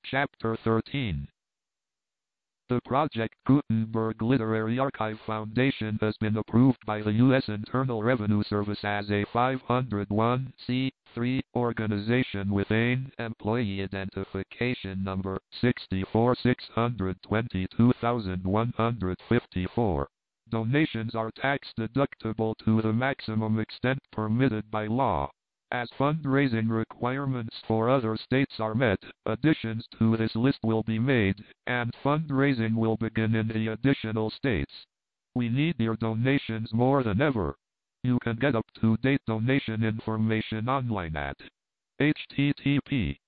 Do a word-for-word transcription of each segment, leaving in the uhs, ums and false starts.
Chapter thirteen. The Project Gutenberg Literary Archive Foundation has been approved by the U S Internal Revenue Service as a five oh one c three organization with an employee identification number sixty-four six twenty-two one hundred fifty-four. Donations are tax deductible to the maximum extent permitted by law. As fundraising requirements for other states are met, additions to this list will be made, and fundraising will begin in the additional states. We need your donations more than ever. You can get up-to-date donation information online at http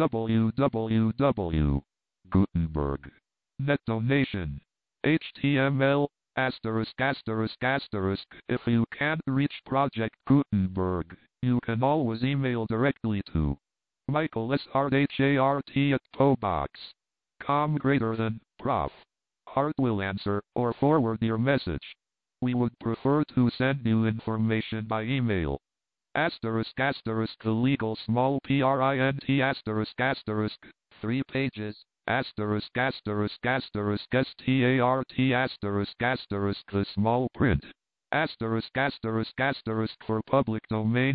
www Gutenberg net donation html asterisk asterisk asterisk. If you can't reach Project Gutenberg, you can always email directly to Michael S. Hart H A R T at pobox dot com greater than Prof Hart will answer or forward your message. We would prefer to send you information by email. Asterisk asterisk the legal small print asterisk asterisk three pages asterisk asterisk asterisk start asterisk asterisk the small print asterisk asterisk asterisk for public domain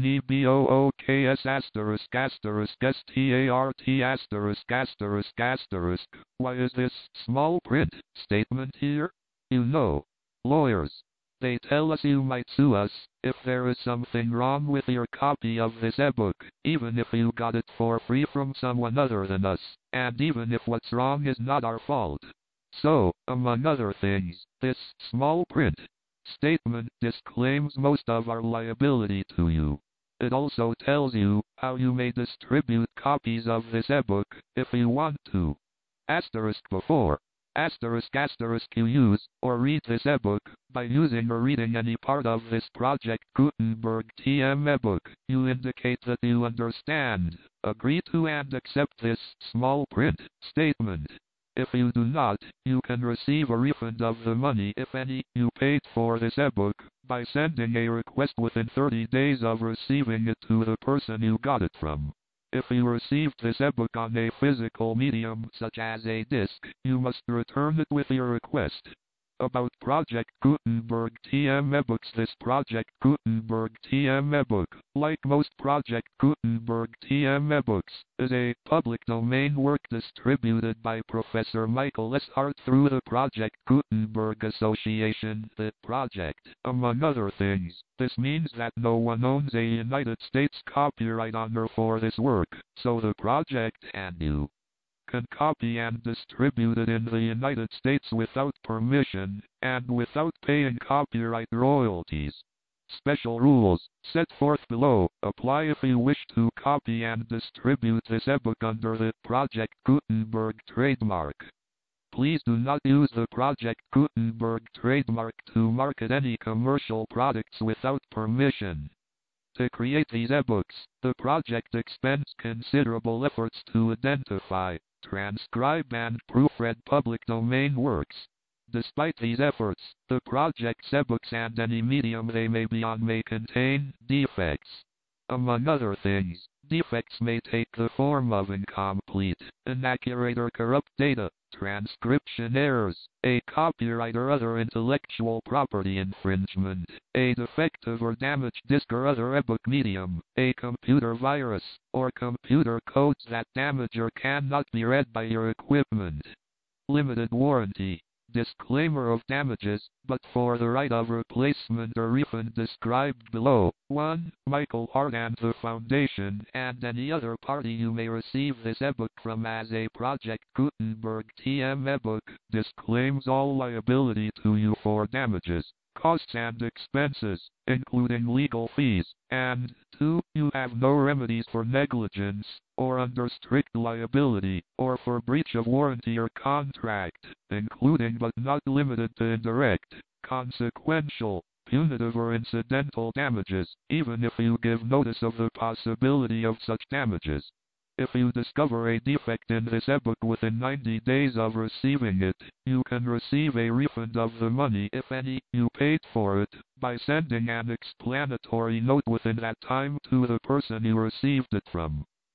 ebooks asterisk asterisk start asterisk asterisk asterisk. Why is this small print statement here? You know, lawyers, they tell us you might sue us if there is something wrong with your copy of this ebook, even if you got it for free from someone other than us, and even if what's wrong is not our fault. So, among other things, this small print statement disclaims most of our liability to you. It also tells you how you may distribute copies of this ebook if you want to. Asterisk before asterisk asterisk you use or read this ebook by using or reading any part of this Project Gutenberg T M ebook. You indicate that you understand, agree to and accept this small print statement. If you do not, you can receive a refund of the money, if any, you paid for this ebook by sending a request within thirty days of receiving it to the person you got it from. If you received this ebook on a physical medium such as a disc, you must return it with your request. About Project Gutenberg T M ebooks. This Project Gutenberg T M ebook, like most Project Gutenberg T M ebooks, is a public domain work distributed by Professor Michael S. Hart through the Project Gutenberg Association, the project. Among other things, this means that no one owns a United States copyright honor for this work, so the project and you can copy and distribute it in the United States without permission, and without paying copyright royalties. Special rules, set forth below, apply if you wish to copy and distribute this ebook under the Project Gutenberg trademark. Please do not use the Project Gutenberg trademark to market any commercial products without permission. To create these ebooks, the project expends considerable efforts to identify, transcribe and proofread public domain works. Despite these efforts, the project's ebooks and any medium they may be on may contain defects. Among other things, defects may take the form of incomplete, inaccurate or corrupt data, transcription errors, a copyright or other intellectual property infringement, a defective or damaged disk or other ebook medium, a computer virus, or computer codes that damage or cannot be read by your equipment. Limited warranty. Disclaimer of damages, but for the right of replacement or refund described below. one. Michael Hart and the Foundation and any other party you may receive this ebook from as a Project Gutenberg T M ebook disclaims all liability to you for damages, costs and expenses, including legal fees, and two. You have no remedies for negligence, or under strict liability, or for breach of warranty or contract, including but not limited to indirect, consequential, punitive or incidental damages, even if you give notice of the possibility of such damages. If you discover a defect in this ebook within ninety days of receiving it, you can receive a refund of the money, if any, you paid for it, by sending an explanatory note within that time to the person you received it from.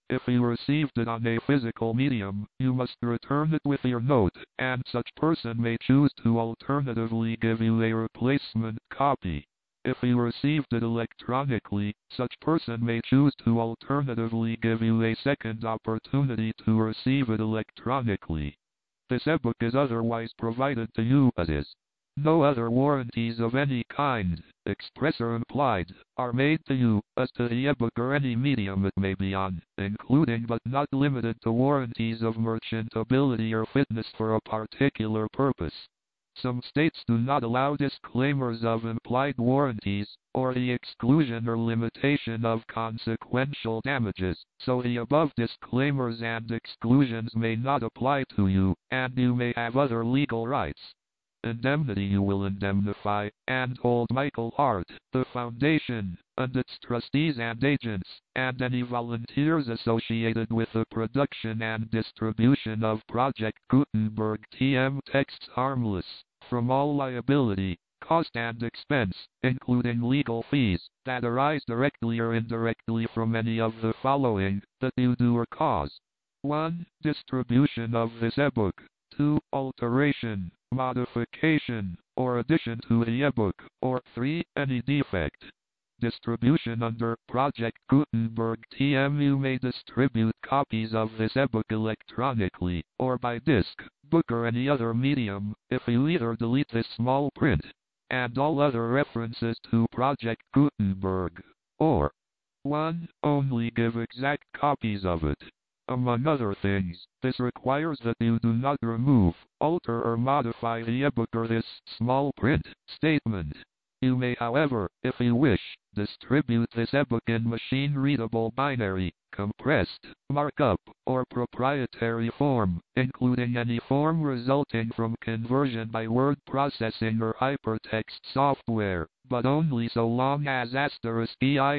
If you received it on a physical medium, you must return it with your note, and such person may choose to alternatively give you a replacement copy. If you received it electronically, such person may choose to alternatively give you a second opportunity to receive it electronically. This ebook is otherwise provided to you as is. No other warranties of any kind, express or implied, are made to you as to the ebook or any medium it may be on, including but not limited to warranties of merchantability or fitness for a particular purpose. Some states do not allow disclaimers of implied warranties, or the exclusion or limitation of consequential damages, so the above disclaimers and exclusions may not apply to you, and you may have other legal rights. Indemnity. You will indemnify and hold Michael Hart, the Foundation, and its trustees and agents, and any volunteers associated with the production and distribution of Project Gutenberg T M texts harmless, from all liability, cost and expense, including legal fees, that arise directly or indirectly from any of the following, that you do or cause. one. Distribution of this ebook. two. Alteration, modification, or addition to the ebook, or three. Any defect. Distribution. Under Project Gutenberg T M, you may distribute copies of this ebook electronically, or by disc, book or any other medium, if you either delete this small print, and all other references to Project Gutenberg, or one. Only give exact copies of it. Among other things, this requires that you do not remove, alter or modify the ebook or this small print statement. You may, however, if you wish, distribute this ebook in machine-readable binary, compressed, markup, or proprietary form, including any form resulting from conversion by word processing or hypertext software, but only so long as asterisk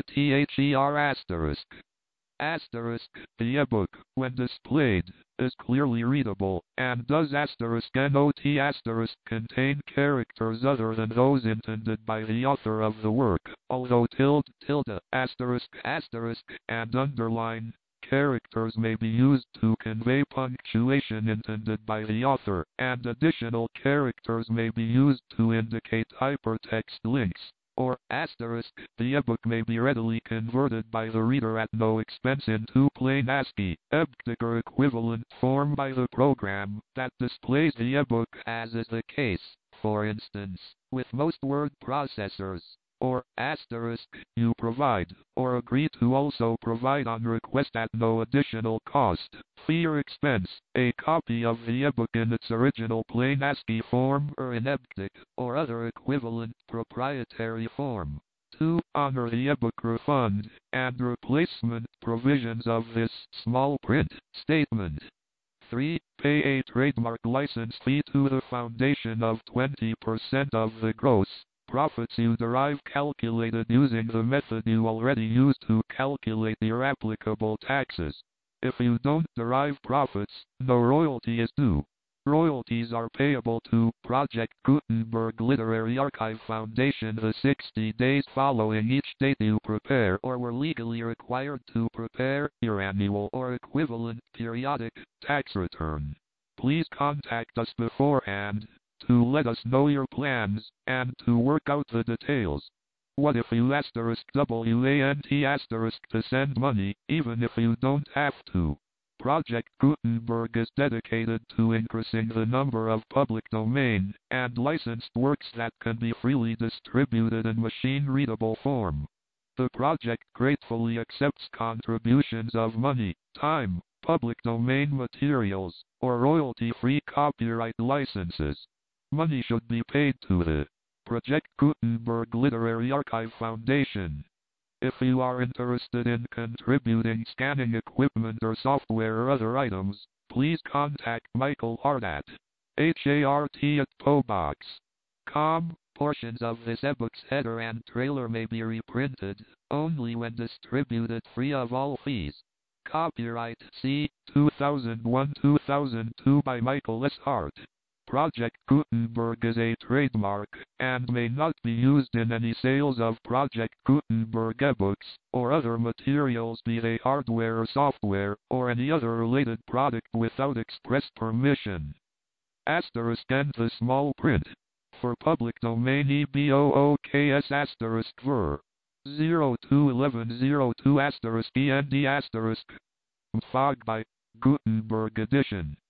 EITHER asterisk. Asterisk, the ebook, when displayed, is clearly readable, and does asterisk not asterisk contain characters other than those intended by the author of the work, although tilde, tilde, asterisk, asterisk, and underline characters may be used to convey punctuation intended by the author, and additional characters may be used to indicate hypertext links. Or, asterisk, the ebook may be readily converted by the reader at no expense into plain ASCII, EBCDIC or equivalent form by the program that displays the ebook, as is the case, for instance, with most word processors. Or, asterisk, you provide, or agree to also provide on request at no additional cost, fee or expense, a copy of the ebook in its original plain ASCII form or in EBCDIC, or other equivalent proprietary form. two. Honor the ebook refund and replacement provisions of this small print statement. three. Pay a trademark license fee to the Foundation of twenty percent of the gross profits you derive, calculated using the method you already use to calculate your applicable taxes. If you don't derive profits, no royalty is due. Royalties are payable to Project Gutenberg Literary Archive Foundation the sixty days following each date you prepare or were legally required to prepare your annual or equivalent periodic tax return. Please contact us beforehand to let us know your plans, and to work out the details. What if you asterisk WANT asterisk to send money, even if you don't have to? Project Gutenberg is dedicated to increasing the number of public domain and licensed works that can be freely distributed in machine-readable form. The project gratefully accepts contributions of money, time, public domain materials, or royalty-free copyright licenses. Money should be paid to the Project Gutenberg Literary Archive Foundation. If you are interested in contributing scanning equipment or software or other items, please contact Michael Hart at hart at pobox dot com. Portions of this ebook's header and trailer may be reprinted, only when distributed free of all fees. Copyright C. two thousand one to two thousand two by Michael S. Hart. Project Gutenberg is a trademark, and may not be used in any sales of Project Gutenberg ebooks, or other materials, be they hardware or software, or any other related product without express permission. Asterisk and the small print. For public domain E B O O K S asterisk ver. zero two eleven zero two asterisk E N D asterisk. Fog by Gutenberg edition.